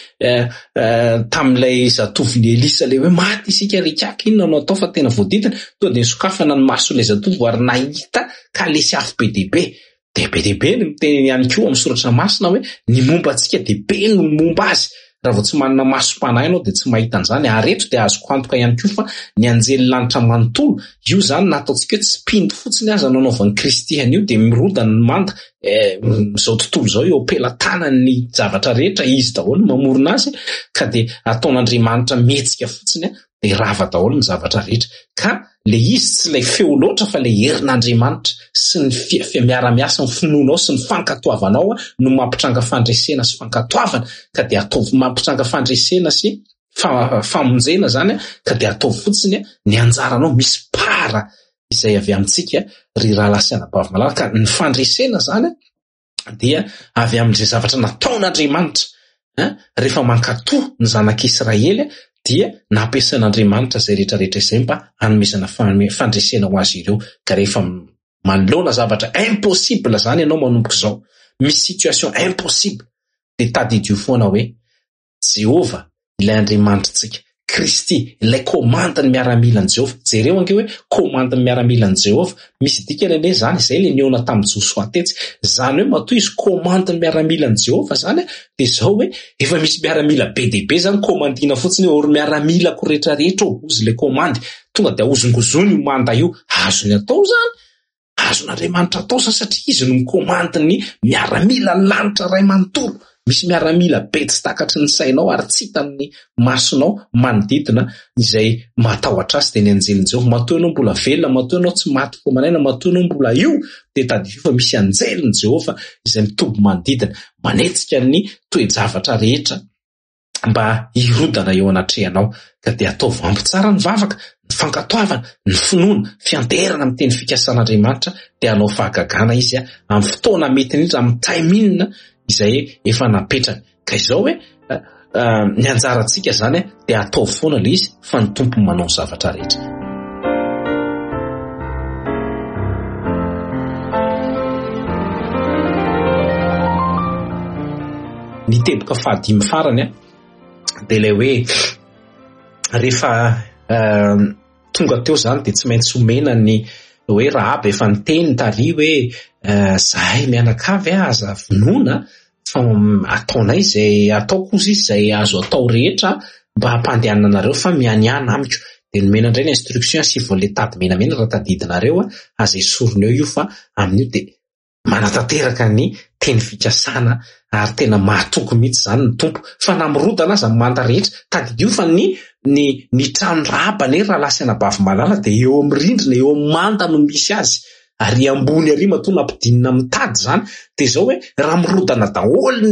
tamin'ilay zatoviny Elisa le hoe maty isika rikaka, inona no atao fa tena voadidina? Tonga de nisokafana ny mason'ilay zatovo ary nahita ka lesy afo be dehibe. De be dehibe ny miteny ihany koa amin'ny soratra masina hoe ny momba antsika de be no momba azy. Raha vao tsy manana maso-panahy ianao de tsy mahita an'izany. Ary eto de azoko antoka ihany koa fa ny anjely lanitra manontolo, io zany nataontsika hoe tsy pindy fotsiny aza nanaovan'ny Kristy an'io, de mirodana ny manda. Zao tontolo zao eo ampelantanany zavatra rehetra, izy daholo mamorona azy, ka de ataon'Andriamanitra mihetsika fotsiny de rava daholo ny zavatra rehetra. Ka le izy tsy lay feo loatra fa le herin'Andriamanitra sy ny miara-miasa ny finoanao sy ny fankatoavanao no mampitranga fandresena sy fankatoavana. Ka de ataovy mampitranga fandresena sy famonjena zany, ka de ataovy fotsiny ny anjaranao. Misy para izay avy amintsika ry raha lasana bavy malala. Ka ny fandresena zany dia avy amin'izay zavatra nataon'Andriamanitra rehefa mankatoa ny zanak'Israely, dia nampiasan'Andriamanitra zay rehetrarehetra izay mba hanomezana fandresena ho azy ireo. Ka rehefa manoloana zavatra impossible zany ianao manomboka zao, misy situation impossible, de tadidio foana hoe Jehova ilay Andriamanitritsika, Kristy ilay komandany miaramilan'i Jehova. Jereo ange hoe komandany miaramilan'i Jehova, misy dikany ane zany, zay le niona tamin'ny Josoa tetsy. Zany hoe matoa izy komandany miaramilan'i Jehova zany, de zao hoe efa misy miaramila be dehibe zany, komandina fotsiny ory miaramilako rehetrarehetra ozy le komandy, tonga de ahozongozony io manda io. Azony atao zany, azon'Andriamanitra atao satria izy no mikomandiny miaramila ny lanitra ray manontolo. Misy miaramila be tsy takatry ny sainao ary tsy hitan'ny masonao manodidina izay matahotra azy. De ny anjelin'i Jehova, matoa ianao mbola velona, matoa ianao tsy maty fo manaina, matoa ianao mbola io, de taddio fa misy anjelin'i Jehova izay mitoby manodidina, manetsika ny toe-javatra rehetra mba hirodana eo anatrehanao. Ka de ataovy ampy tsara ny vavaka, ny fankatoavana, ny finoana, fianderana amin'ny teny fikasan'Andriamanitra, de anao fahagagana izy amin'ny fotoana mety indrindra, amin'ny timing izay efa napetrany. Ka izao hoe ny anjarantsika zany de atao foana le izy, fa ny tompo manao zavatra rehetra. Ny teboka fahadimy farany de le hoe rehefa tonga teo zany de tsy maintsy omena ny hoe Rahaba efa niteny tary hoe zahay mianakavy aza vinoana fa ataonay zay ataoko izy zay azo atao rehetra mba hampandehanana anareo fa mianiana amiko. De nomena indray ny instruction sy voale tady menamena raha tadidinareo aza isorony eo io, fa amin'io de manatanteraka ny teny fikasana ary tena mahatoky mihitsy zany ny tompo. Fa namirodana aza manda rehetra tadidio fa ny trano Rahaba ne raha lasana bavy malala de eo amin'ny rindrina, eo amin'ny manda no misy azy, ary ambony ary matoa nampidinina mitady zany. De zao hoe raha mirodana daholo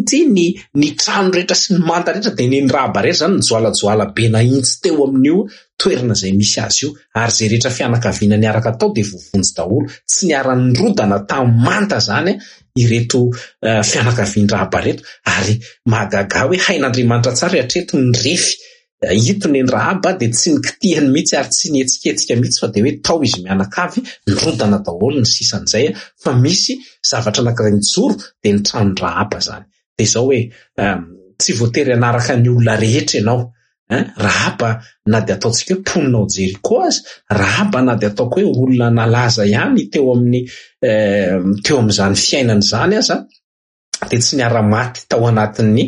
ny trano rehetra sy ny manda rehetra, de ny Rahaba rehetra zany ny joalajoala be nahitsy teo amin'io toerana izay misy azy io, ary zay rehetra fianakaviana niaraka tao dia vovonjy daholo, tsy niara-nirodana tamanta zany ireto fianakavian-drahaba reto, ary mahagaga hoe hain'Andriamanitra tsara hatreto ny refy hitony ny Rahaba dia tsy nikitihany mihitsy ary tsy nihetsiketsika mihitsy fa dia hoe tao izy mianakavy nirodana daholo ny sisan'izay, fa misy zavatra anankiray nijoro dia ny tranon'ny Rahaba zany. Dia izao hoe tsy voatery anaraka ny olona rehetra ianao. Rahaba na dia ataontsika hoe mponina ao Jeriko aza, Rahaba na dia ataoko hoe olona nalaza ihany teo amin'izany fiainana zany aza, dia tsy niara-maty tao anatin'ny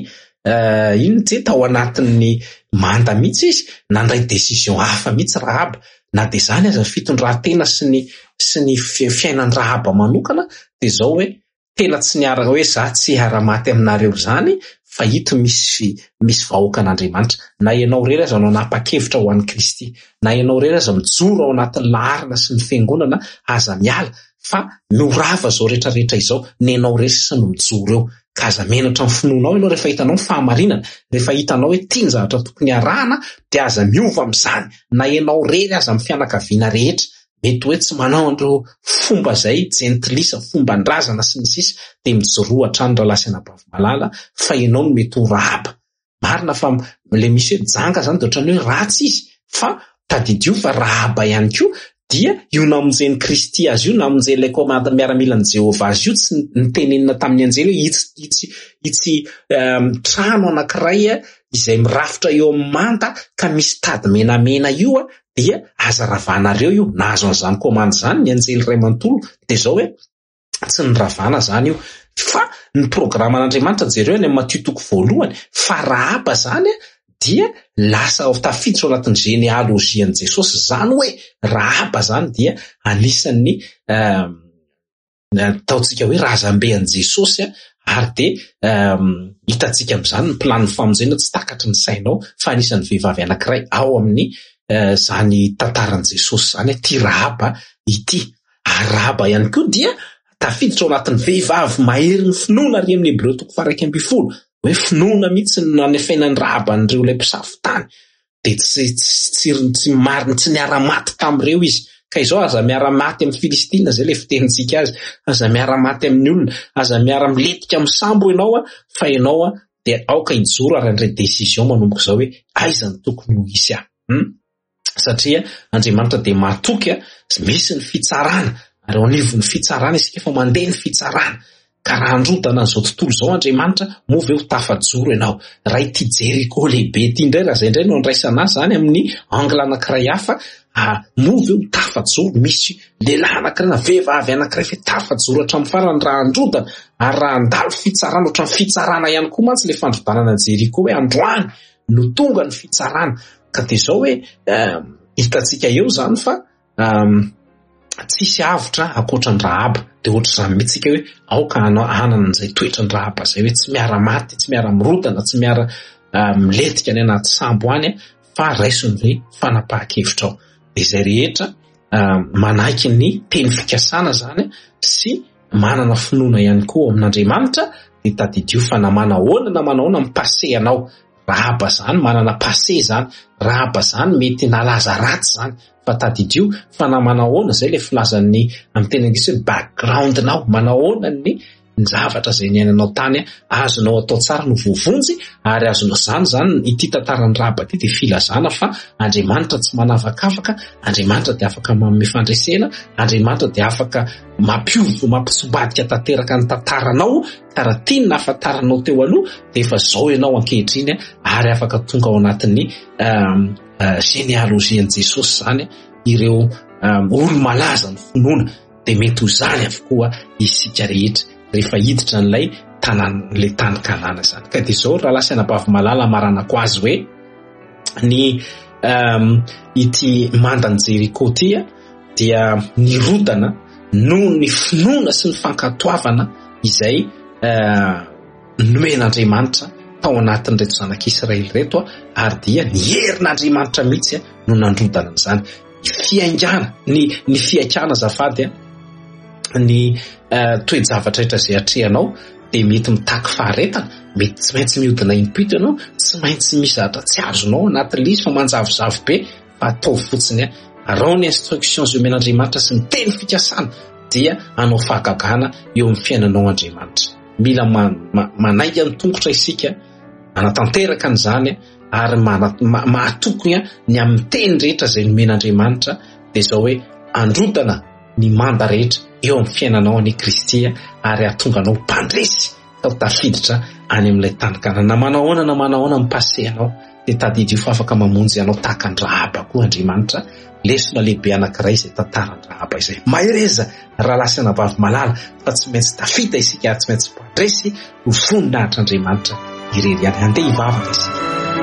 tao anatin'ny manda mihitsy izy, nandray décision hafa mihitsy Rahaba, na dia zany aza fitondran-tena sy ny fiainan'ny Rahaba manokana, dia zao hoe tena tsy niara hoe za tsy hiara-maty aminareo zany, fa hito misy vahoakan'Andriamanitra. Na ianao rery aza no nanapa-kevitra ho an'i Kristy, na ianao rery aza mijoro ao anatin'ny laharana sy ny fiangonana, aza miala, fa miorava zao rehetrarehetra izao, ny ianao rery sisa no mijoro eo, ka aza menatra ny finoanao ianao rehefa hitanao ny fahamarinana, rehefa hitanao hoe tiany zavatra tokony arahana, dia aza miova amin'izany. Na ianao rery aza amin'ny fianakaviana rehetra, mety hoe tsy manao andreo fomba zay jentilisa, fomban-drazana sy ny sisa, dia mijoro hatrany rahalasy anabavy malala, fa ianao no mety ho Rahaba. Marina fa le misy hoe janga zany dia ohatrany hoe ratsy izy, fa tadidio fa Rahaba ihany koa dia io namonjeny Kristy azy io, namonjeny komanda miaramilan'i Jehovah azy io, tsy nitenenina tamin'ny anjely hoe itsy trano anankiray izay mirafitra eo amin'ny manta ka misy tady menamena io dia aza ravanareo io. Nahazo an'izany komanda zany ny anjely iray manontolo, dia zao hoe tsy ny ravana zany io, fa ny programan'Andriamanitra jereo any amin'ny Matio toko voalohany, fa Rahaba zany dia lasa tafiditra ao anatin'ny genealojian'i Jesosy, zany hoe Rahaba zany dia anisan'ny ataontsika hoe razambean'i Jesosy, ary dia hitantsika amin'izany ny planiny famonjena tsy takatry ny sainao, fa anisan'ny vehivavy anankiray ao amin'ny zany tantaran'i Jesosy zany, ty Rahaba ity. Ary Rahaba ihany koa dia tafiditra ao anatin'ny vehivavy mahery ny finoana ary amin'ny Hebreo toko 1:12, hoe finoana mihitsy no nanefainan'ny Rahaba an'ireo ilay mpisafo tany, dia tsy marina, tsy niara-maty tamin'ireo izy. Ka izao aza miara-maty amin'ny Filistina zay le fitenintsika azy, aza miara-maty amin'ny olona, aza miara-miletika amin'ny sambo ianao, fa ianao dia aoka hijoro ary andray décision manomboka izao hoe aiza ny tokony ho isy satria Andriamanitra dia mahatoky misy ny fitsarana, ary ao anivon'ny fitsarana isika efa mandeha ny fitsarana. Ka raha androdana an'izao tontolo izao Andriamanitra, moa ve ho tafajoro ianao? Raha ity Jeriko lehibe ity indray, raha zay indray no andraisana azy zany amin'ny angla anankiray hafa, moa ve ho tafajoro? Misy lehilahy anankiray na vehivavy anankiray fe tafajoro hatramin'ny farany raha androdana, ary raha andalo fitsarana ohatran'ny fitsarana ihany koa mantsy le fandrodanana Jeriko hoe androany no tonga ny fitsarana. Ka dia izao hoe hitantsika eo zany fa tsisy avotra akoatran'ny Rahaba, dia ohatr'izany mihitsika hoe aoka hanana an'izay toetran'ny Rahaba zay, hoe tsy miara-maty, tsy miara-mirodana, tsy miara-miletika ny anaty sambo any, fa raisiny hoe fanapahan-kevitra ao. Dia izay rehetra manaiky ny teny fikasana zany sy manana finoana ihany koa amin'Andriamanitra, dia tadidio fa na manahoana na manahoana mipase anao. Rahaba zany manana passé zany, Rahaba zany mety nalaza ratsy zany, fa tadidio fa na manahoana zay le filazan'ny amin'ny teny anglisy hoe background-nao, manahoana ny zavatra zay niainanao tany, azonao atao tsara no vovonjy, ary azonao zany ity tantaran'ny Rahaba ity dia filazana fa Andriamanitra tsy manavakavaka, Andriamanitra dia afaka manome fandresena, Andriamanitra dia afaka mampisobadika tanteraka ny tantaranao, ka raha tiany nahafantaranao teo aloha dia efa zao ianao ankehitriny, ary afaka tonga ao anatin'ny genealojian'i Jesosy zany ireo olo malaza ny finoana, dia mety ho zany avokoa isika rehetra rehefa hiditra n'ilay le tany Kanana zany. Ka dia izao raha lasa anabavy malala maranako azy hoe ny ity mandan'i Jeriko ity dia nirodana noho ny finoana sy ny fankatoavana izay nomen'Andriamanitra tao anatin'ireto zanak'Israely reto, ary dia nierin'Andriamanitra mihitsy no nandrodana an'izany. Fiaingana ny fiaikana zafady ny toe-javatra rehetra izay atrehanao dia mety mitaky faharetana, mety tsy maintsy mihodina impito ianao, tsy maintsy misy zavatra tsy azonao anatin'ilay izy fa manjavozavo be, atao fotsiny arao ny instruction zay omen'Andriamanitra sy ny teny fikasana dia anao fahagagana eo amin'ny fiainanao Andriamanitra. Mila manaiga ny tongotra isika anatanteraka an'izany ary mahatokony ny amin'ny teny rehetra izay nomen'Andriamanitra dia izao hoe androdana ny manda rehetra eo amin'ny fiainanao ny Kristy ary ahatonganao mpandresy tao tafiditra any amin'ilay tany-kana na manao mipassehanao dia tadidio fa afaka mamonjy anao tahaka ny Rahaba koa Andriamanitra, lesona lehibe anankiray izay tantaran'ny Rahaba izay. Mahereza rahalasana vavy malala fa tsy maintsy tafita isika ary tsy maintsy mpandresy ho voninahitran'Andriamanitra irery any. Andeha hivavaka isika.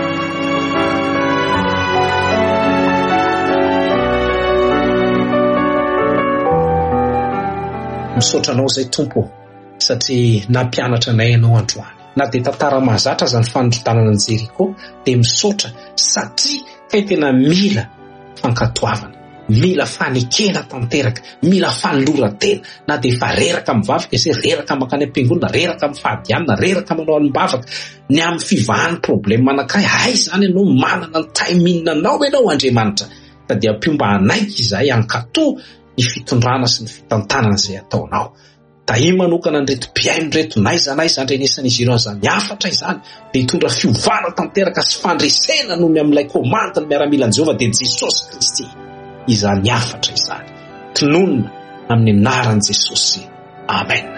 Misaotranao zay Tompo satria nampianatra anay ianao androany. Na dia tantara mahazatra zany fanondrotanana ny Jeriko dia misaotra satria kay tena mila fankatoavana, mila fanekena tanteraka, mila fanoloran-tena. Na dia efa reraka mivavaka izay, reraka makany am-piangonana, reraka mifahadianana, reraka manao alim-bavaka ny amin'ny fivahan'ny problème anankiray. Hay zany ianao manana ny timing anao ianao Andriamanitra. Dia mpiomba anaiky izay ankatoa ny fitondrana sy ny fitantanana izay ataonao. Da i manokana an'ireto mpiaino reto naiza andrenesan'izy ireo zany afatra izany dia hitondra fiovana tanteraka sy fandresena noho ny amin'ilay komanda ny miaramilan'i Jehovah dia Jesosy Kristy. Izany afatra izany. Tinonina amin'ny anaran'i Jesosy. Amen.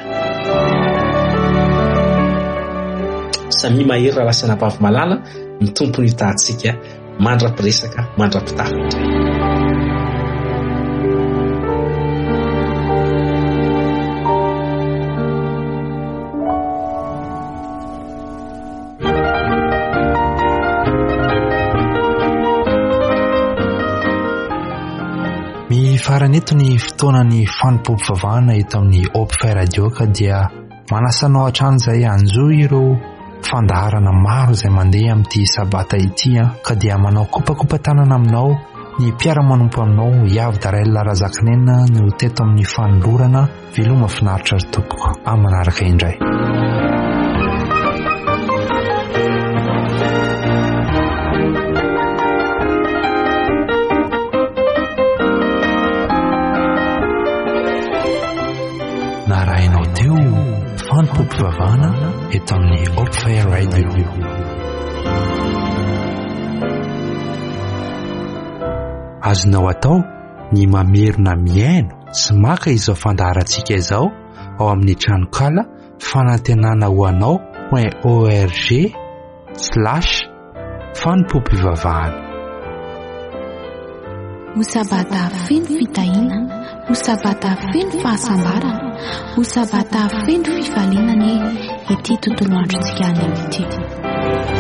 Samy mahery rahalasana vavy malala ny tompony hitantsika mandra-piresaka mandra-pitafitra. Faraneto ny fotoanany fanompoam-pivavahana eto amin'ny Hope Radio ka dia manasanao hatrany izay anjo ireo fandaharana maro izay mandeha amin'ity sabata ity ka dia manao kopakopa tanana aminao ny mpiara-manompo aminao Iavy Darella Razakinena no teto amin'ny fanolorana. Veloma finaritra ry tompoko amin'ny manaraka indray. Narainao teo fanompoam-pivavahana eto amin'ny Hope Radio. Azonao atao ny mamerina miaino sy maka izao fandaharantsika izao ao amin'ny tranokala fanantenana ho anao .org/fanompoam-pivavahana. Ho sabata feno fitahina, ho sabata feno fahasambarana, ho sabata feno fifalinana ity tontolo androntsika any ity.